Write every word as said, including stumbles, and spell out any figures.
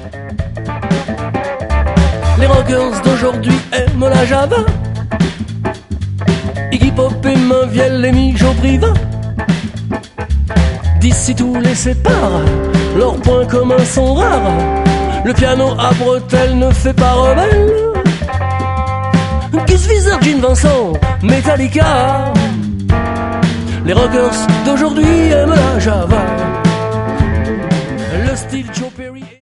Les rockers d'aujourd'hui aiment la Java, Iggy Pop et Mainviel et Mijo Priva. D'ici tous les séparent, leurs points communs sont rares. Le piano à bretelles ne fait pas rebelle. Gus Visor, Gene Vincent, Metallica. Les rockers d'aujourd'hui aiment la Java, le style Joe Perry.